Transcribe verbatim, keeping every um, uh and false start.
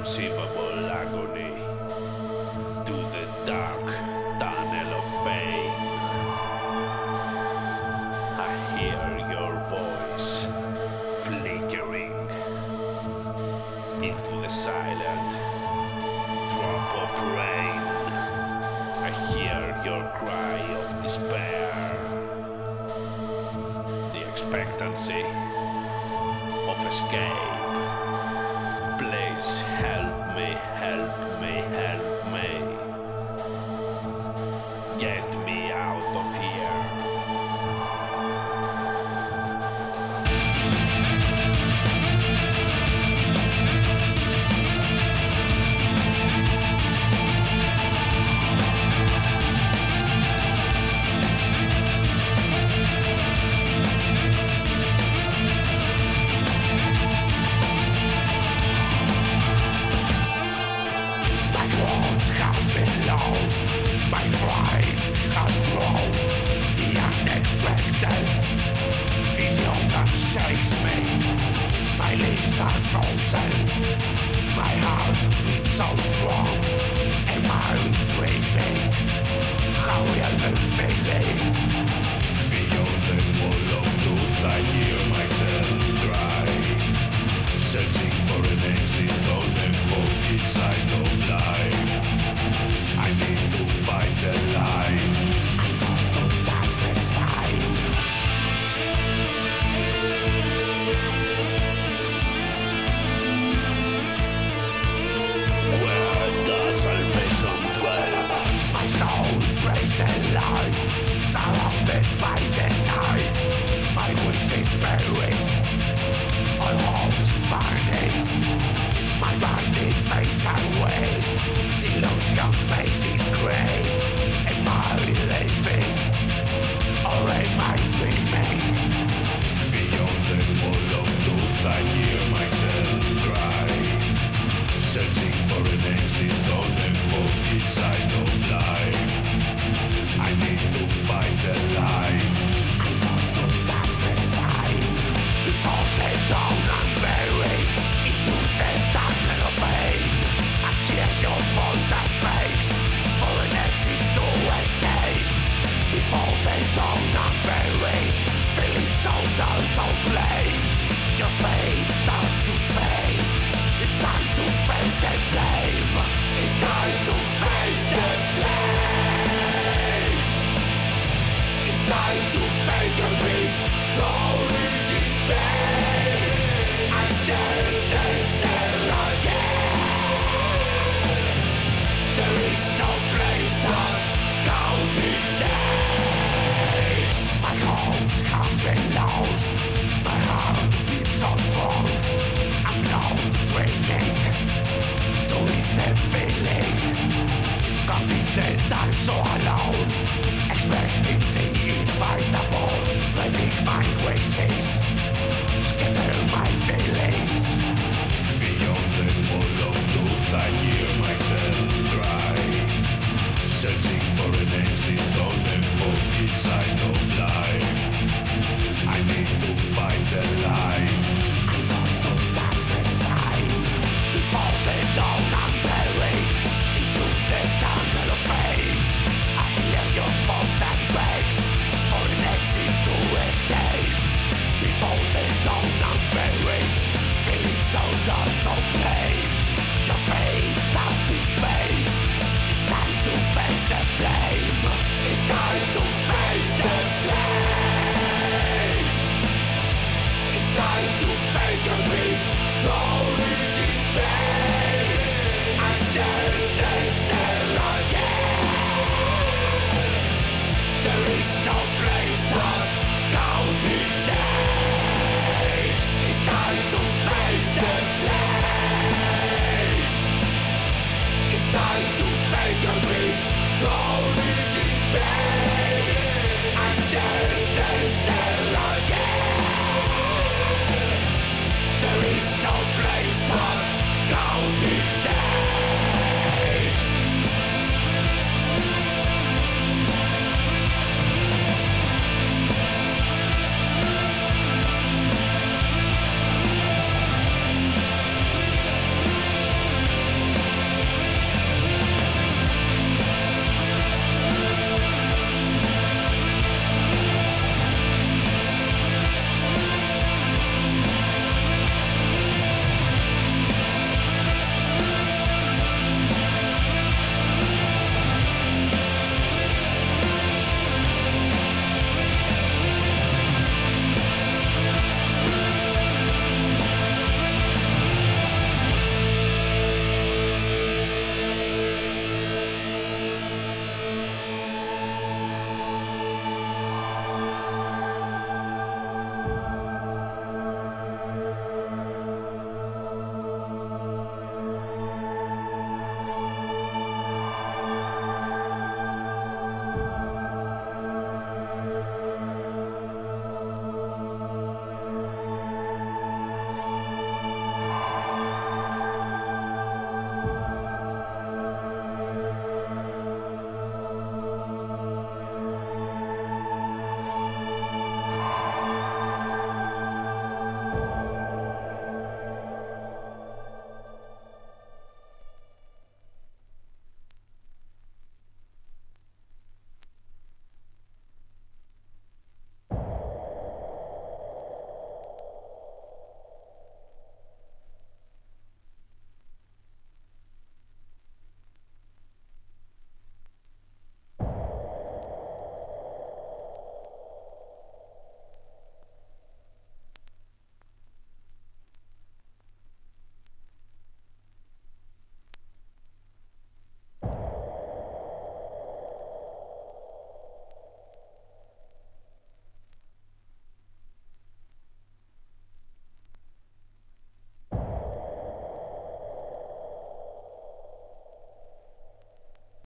inconceivable agony to the dark tunnel of pain. I hear your voice flickering into the silent drop of rain. I hear your cry of despair, the expectancy of escape. Please help me, help me, help me. Get me out of here. My fright has grown, the unexpected vision that shakes me. My limbs are frozen, my heart beats so strong. Am I dreaming? How real the feeling? Beyond the wall of truth I hear myself